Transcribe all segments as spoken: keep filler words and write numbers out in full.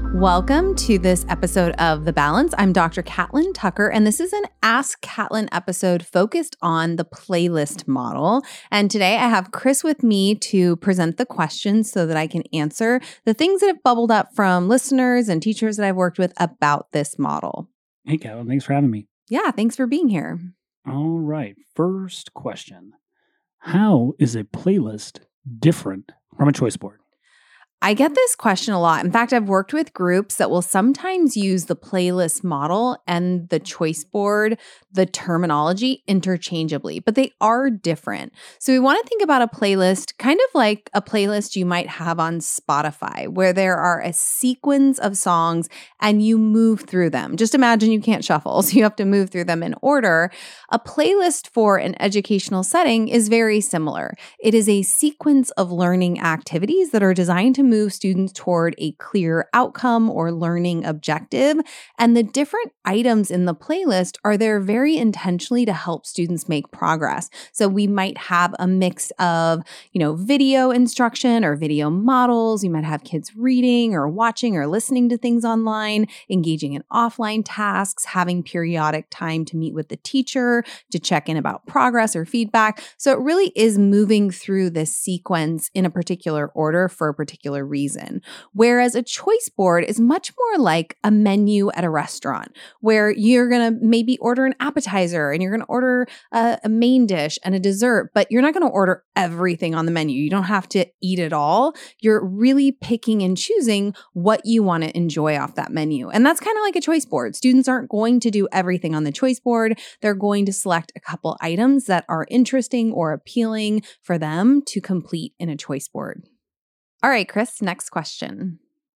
Welcome to this episode of The Balance. I'm Doctor Catlin Tucker, and this is an Ask Catlin episode focused on the playlist model. And today I have Chris with me to present the questions so that I can answer the things that have bubbled up from listeners and teachers that I've worked with about this model. Hey, Catlin, thanks for having me. Yeah, thanks for being here. All right, first question. How is a playlist different from a choice board? I get this question a lot. In fact, I've worked with groups that will sometimes use the playlist model and the choice board, the terminology interchangeably, but they are different. So we want to think about a playlist kind of like a playlist you might have on Spotify, where there are a sequence of songs and you move through them. Just imagine you can't shuffle, so you have to move through them in order. A playlist for an educational setting is very similar. It is a sequence of learning activities that are designed to move students toward a clear outcome or learning objective. And the different items in the playlist are there very intentionally to help students make progress. So we might have a mix of, you know, video instruction or video models. You might have kids reading or watching or listening to things online, engaging in offline tasks, having periodic time to meet with the teacher to check in about progress or feedback. So it really is moving through this sequence in a particular order for a particular reason. Whereas a choice board is much more like a menu at a restaurant where you're going to maybe order an appetizer and you're going to order a, a main dish and a dessert, but you're not going to order everything on the menu. You don't have to eat it all. You're really picking and choosing what you want to enjoy off that menu. And that's kind of like a choice board. Students aren't going to do everything on the choice board. They're going to select a couple items that are interesting or appealing for them to complete in a choice board. All right, Chris, next question.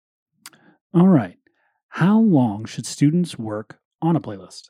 All right. How long should students work on a playlist?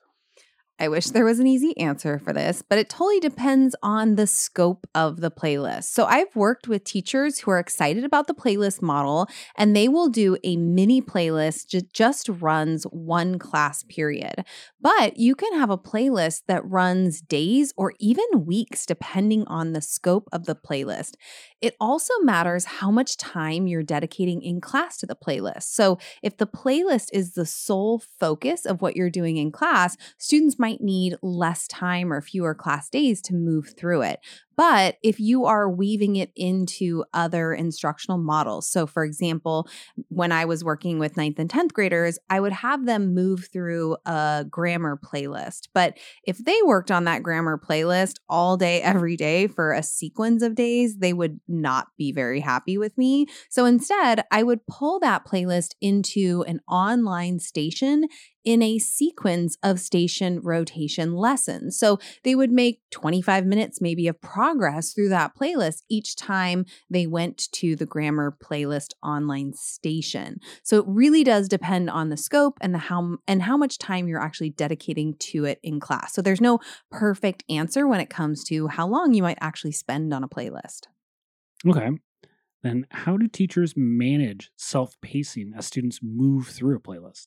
I wish there was an easy answer for this, but it totally depends on the scope of the playlist. So I've worked with teachers who are excited about the playlist model, and they will do a mini playlist that just runs one class period. But you can have a playlist that runs days or even weeks, depending on the scope of the playlist. It also matters how much time you're dedicating in class to the playlist. So if the playlist is the sole focus of what you're doing in class, students might need less time or fewer class days to move through it. But if you are weaving it into other instructional models, so for example, when I was working with ninth and tenth graders, I would have them move through a grammar playlist. But if they worked on that grammar playlist all day, every day for a sequence of days, they would not be very happy with me. So instead, I would pull that playlist into an online station in a sequence of station rotation lessons. So they would make twenty-five minutes maybe of progress through that playlist each time they went to the grammar playlist online station. So it really does depend on the scope and the how and how much time you're actually dedicating to it in class. So there's no perfect answer when it comes to how long you might actually spend on a playlist. Okay. Then how do teachers manage self-pacing as students move through a playlist?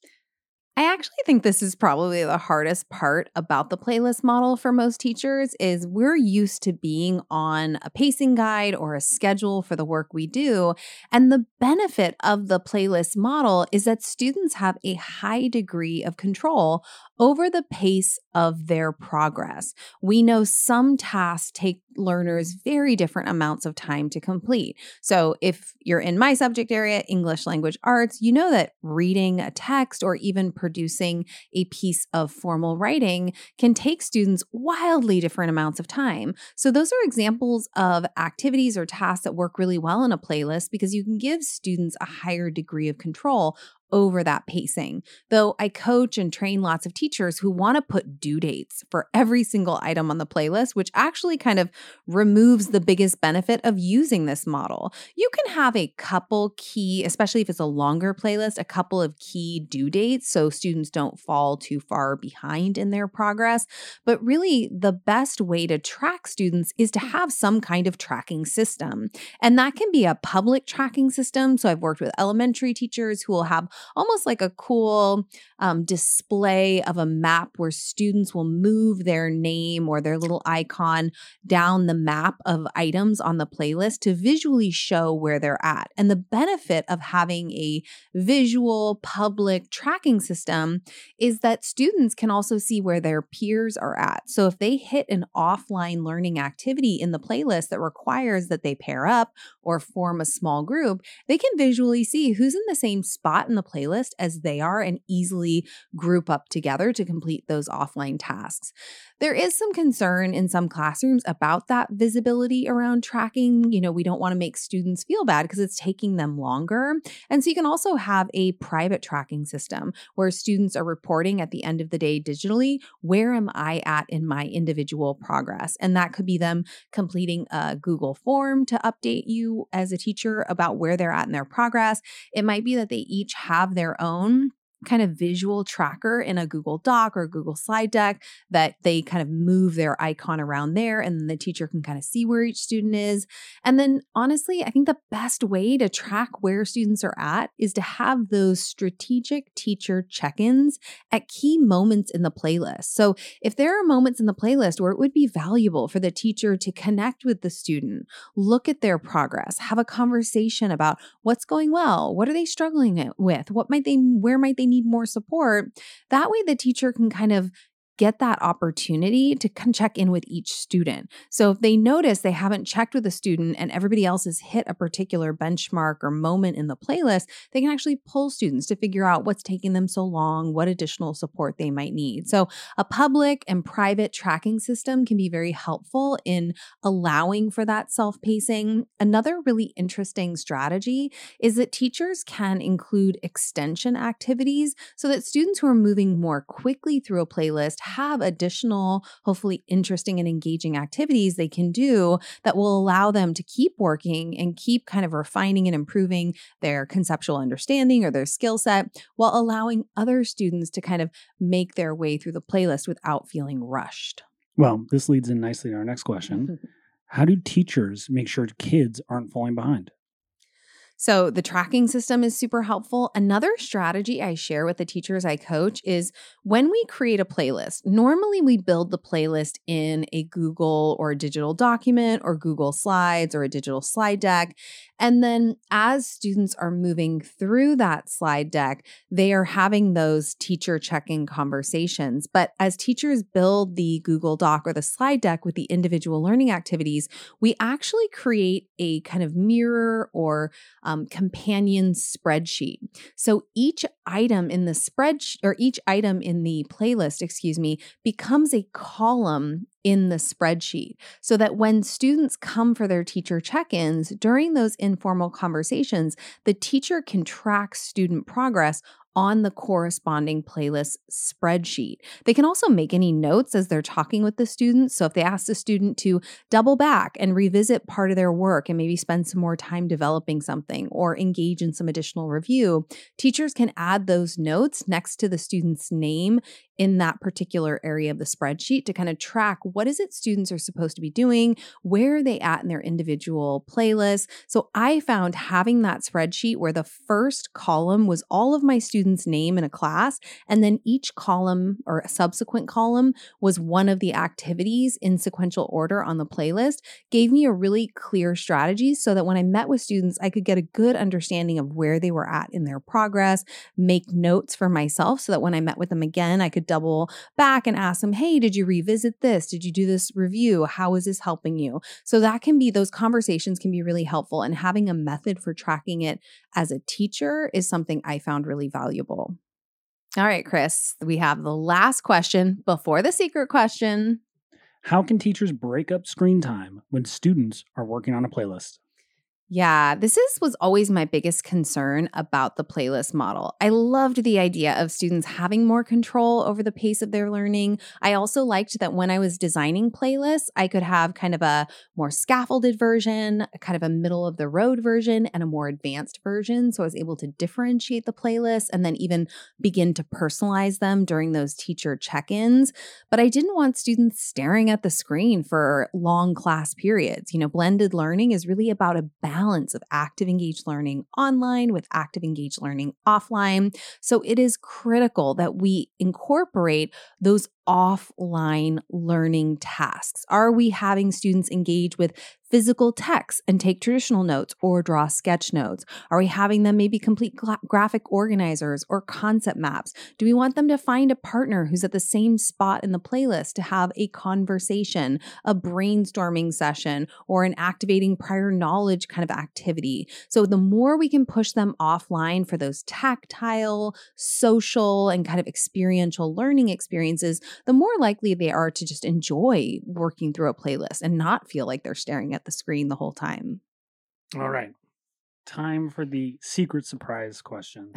I actually think this is probably the hardest part about the playlist model for most teachers is we're used to being on a pacing guide or a schedule for the work we do. And the benefit of the playlist model is that students have a high degree of control over the pace of their progress. We know some tasks take learners very different amounts of time to complete. So if you're in my subject area, English language arts, you know that reading a text or even producing a piece of formal writing can take students wildly different amounts of time. So those are examples of activities or tasks that work really well in a playlist because you can give students a higher degree of control over that pacing. Though I coach and train lots of teachers who want to put due dates for every single item on the playlist, which actually kind of removes the biggest benefit of using this model. You can have a couple key, especially if it's a longer playlist, a couple of key due dates so students don't fall too far behind in their progress. But really, the best way to track students is to have some kind of tracking system. And that can be a public tracking system. So I've worked with elementary teachers who will have almost like a cool um, display of a map where students will move their name or their little icon down the map of items on the playlist to visually show where they're at. And the benefit of having a visual public tracking system is that students can also see where their peers are at. So if they hit an offline learning activity in the playlist that requires that they pair up or form a small group, they can visually see who's in the same spot in the playlist as they are and easily group up together to complete those offline tasks. There is some concern in some classrooms about that visibility around tracking. You know, we don't want to make students feel bad because it's taking them longer. And so you can also have a private tracking system where students are reporting at the end of the day digitally, where am I at in my individual progress? And that could be them completing a Google form to update you as a teacher about where they're at in their progress. It might be that they each have their own kind of visual tracker in a Google Doc or Google slide deck that they kind of move their icon around there, and then the teacher can kind of see where each student is. And then honestly, I think the best way to track where students are at is to have those strategic teacher check-ins at key moments in the playlist. So if there are moments in the playlist where it would be valuable for the teacher to connect with the student, look at their progress, have a conversation about what's going well, what are they struggling with, what might they, where might they need more support. That way the teacher can kind of get that opportunity to come check in with each student. So if they notice they haven't checked with a student and everybody else has hit a particular benchmark or moment in the playlist, they can actually pull students to figure out what's taking them so long, what additional support they might need. So a public and private tracking system can be very helpful in allowing for that self-pacing. Another really interesting strategy is that teachers can include extension activities so that students who are moving more quickly through a playlist have additional, hopefully interesting and engaging activities they can do that will allow them to keep working and keep kind of refining and improving their conceptual understanding or their skill set while allowing other students to kind of make their way through the playlist without feeling rushed. Well, this leads in nicely to our next question. How do teachers make sure kids aren't falling behind? So the tracking system is super helpful. Another strategy I share with the teachers I coach is when we create a playlist, normally we build the playlist in a Google or a digital document or Google Slides or a digital slide deck. And then as students are moving through that slide deck, they are having those teacher check-in conversations. But as teachers build the Google Doc or the slide deck with the individual learning activities, we actually create a kind of mirror or um, companion spreadsheet. So each item in the spreadsheet or each item in the playlist, excuse me, becomes a column in the spreadsheet so that when students come for their teacher check-ins during those informal conversations, the teacher can track student progress on the corresponding playlist spreadsheet. They can also make any notes as they're talking with the students. So if they ask the student to double back and revisit part of their work and maybe spend some more time developing something or engage in some additional review, teachers can add those notes next to the student's name in that particular area of the spreadsheet to kind of track what is it students are supposed to be doing, where are they at in their individual playlists. So I found having that spreadsheet where the first column was all of my students' name in a class, and then each column or a subsequent column was one of the activities in sequential order on the playlist, gave me a really clear strategy so that when I met with students, I could get a good understanding of where they were at in their progress, make notes for myself so that when I met with them again, I could double back and ask them, hey, did you revisit this? Did you do this review? How is this helping you? So that can be, those conversations can be really helpful, and having a method for tracking it as a teacher is something I found really valuable. All right, Chris, we have the last question before the secret question. How can teachers break up screen time when students are working on a playlist? Yeah, this is was always my biggest concern about the playlist model. I loved the idea of students having more control over the pace of their learning. I also liked that when I was designing playlists, I could have kind of a more scaffolded version, a kind of a middle of the road version, and a more advanced version. So I was able to differentiate the playlists and then even begin to personalize them during those teacher check-ins. But I didn't want students staring at the screen for long class periods. You know, blended learning is really about a balance balance of active engaged learning online with active engaged learning offline. So it is critical that we incorporate those offline learning tasks. Are we having students engage with physical text and take traditional notes or draw sketch notes? Are we having them maybe complete gra- graphic organizers or concept maps? Do we want them to find a partner who's at the same spot in the playlist to have a conversation, a brainstorming session, or an activating prior knowledge kind of activity? So the more we can push them offline for those tactile, social, and kind of experiential learning experiences, the more likely they are to just enjoy working through a playlist and not feel like they're staring at the screen the whole time. All right. Time for the secret surprise question,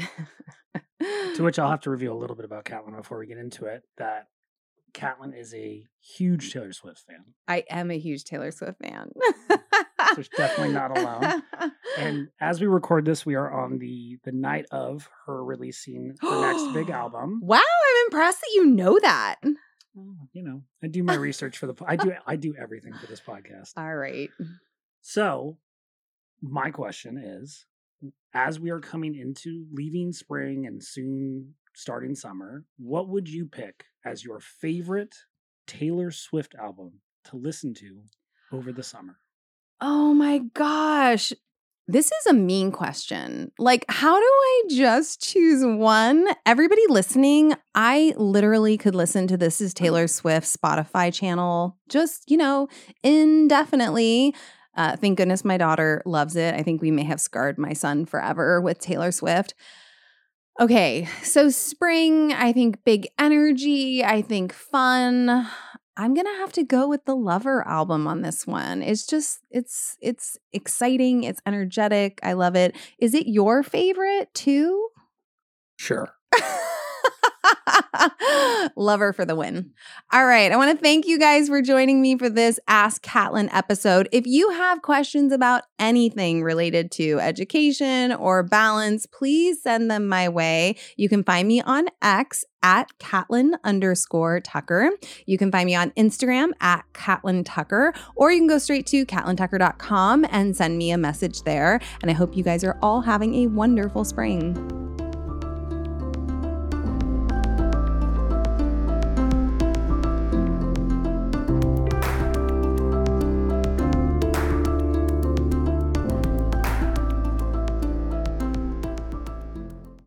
to which I'll have to reveal a little bit about Catlin before we get into it, that Catlin is a huge Taylor Swift fan. I am a huge Taylor Swift fan. So she's definitely not alone. And as we record this, we are on the the night of her releasing her next big album. Wow, I'm impressed that you know that. Oh, you know, I do my research for the I do I do everything for this podcast. All right. So, my question is, as we are coming into leaving spring and soon starting summer, what would you pick as your favorite Taylor Swift album to listen to over the summer? Oh my gosh. This is a mean question. Like, how do I just choose one? Everybody listening, I literally could listen to This Is Taylor Swift's Spotify channel just, you know, indefinitely. Uh, thank goodness my daughter loves it. I think we may have scarred my son forever with Taylor Swift. Okay, so spring, I think big energy, I think fun. I'm going to have to go with the Lover album on this one. It's just, it's, it's exciting. It's energetic. I love it. Is it your favorite too? Sure. Lover for the win. All right. I want to thank you guys for joining me for this Ask Catlin episode. If you have questions about anything related to education or balance, please send them my way. You can find me on X at Catlin underscore Tucker. You can find me on Instagram at Catlin Tucker, or you can go straight to catlin tucker dot com and send me a message there. And I hope you guys are all having a wonderful spring.